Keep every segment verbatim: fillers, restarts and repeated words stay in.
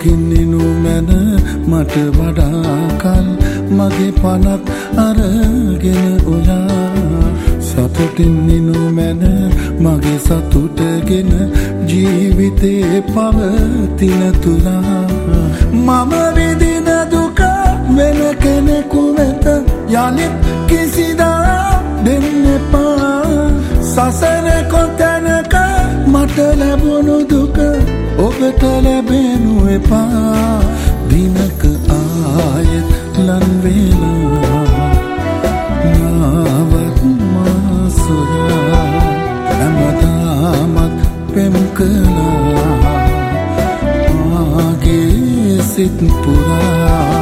නිදුකින් නිනු මැන මට වඩා කල් මගේ පනත් අරගෙන ඔයා සතුටින් නිනු මැන මගේ සතුටගෙන ජීවිතේ පවතින තුලා මම විඳින දුක වෙන කෙනෙකු වෙත යලිත් කිසිදා දෙන්න එපා සසර කොතැනක මට ලැබුණු දුක ඔබට ලැබෙනු එපා දිනක ආයෙත් ලන් වේලා නාවත් මා සොයා හැමදාමත් පෙම් කළා මාගේ සිත් පුරා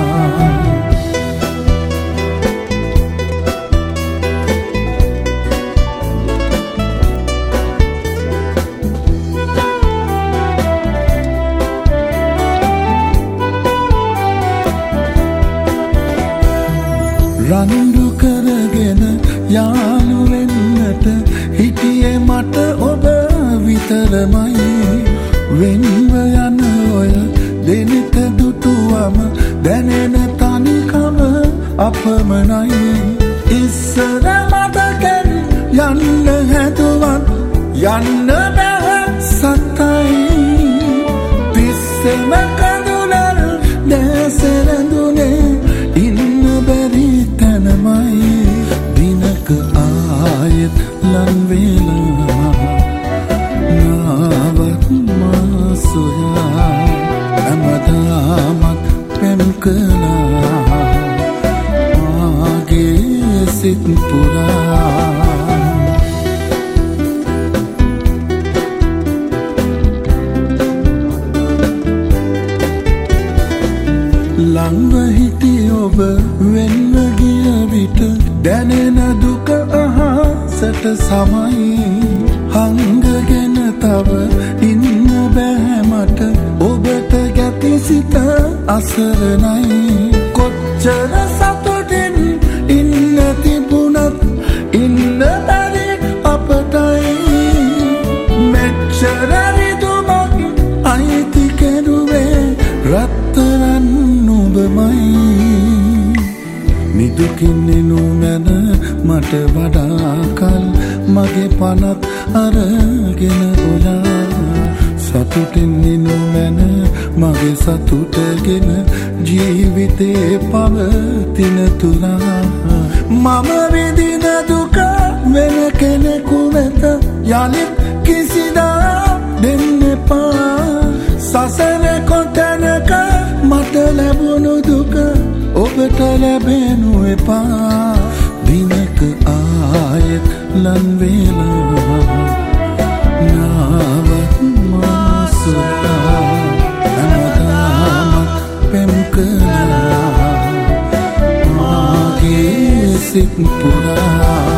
රණ්ඩු කරගෙන යාළු වෙන්නට හිටියේ මට ඔබ විතරමයි වෙන්ව යන ඔය දෙනිත දුටුවම දැනෙන තනිකම අපමණයි ඉස්සර මතකෙන් යන්න හැදුවත් යන්න බෑ සත්තයි පිස්සෙම කඳුලල් දැසරඳුනේ දිනක ආයෙත් ලන් වේලා නාවත් මා සොයා හැමදාමත් පෙම් කළා මාගේ සිත් පුරා ලංව හිටි ඔබ වෙන්ව ගිය විට දැනෙන දුක අහසට සමයි හංගගෙන තව ඉන්න බෑ මට ඔබට ගැති සිත අසරණයි කොච්චර සතුටින් ඉන්න තිබුණත් ඉන්න බැරි අපටයි මෙච්චර රිදුමක් අයිති කෙරුවේ රත්තරන් නුඹමයි නිදුකින් නිනු මැන මට වඩා කල් මගේ පනත් අරගෙන ඔයා සතුටින් නිනු මැන මගේ සතුටගෙන ජීවිතේ පවතින තුලා මම විඳින දුක වෙන කෙනෙකු වෙත යලිත් කිසිදා දෙන්න එපා සසර කොතැනක මට ලැබුණු දුක ඔබට ලැබෙනු එපා දිනක ආයෙත් ලන් වේලා නාවත් මා සොයා හැමදාමත් පෙම් කළා මාගේ සිත් පුරා